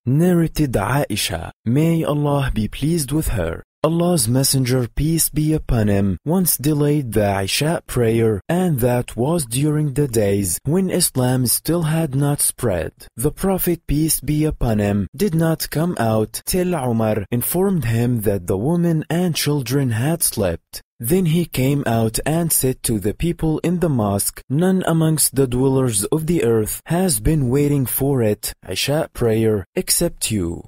Narrated Aisha, may Allah be pleased with her. Allah's Messenger, peace be upon him, once delayed the Isha prayer, and that was during the days when Islam still had not spread. The Prophet, peace be upon him, did not come out till Umar informed him that the women and children had slept. Then he came out and said to the people in the mosque, none amongst the dwellers of the earth has been waiting for it, Isha prayer, except you.